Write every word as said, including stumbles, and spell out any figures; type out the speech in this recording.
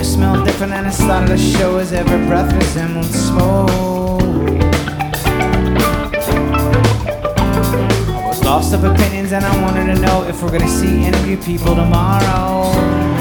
air smelled different and it started to show as every breath resembled smoke. I was lost of opinions and I wanted to know if we're gonna see any of you people tomorrow.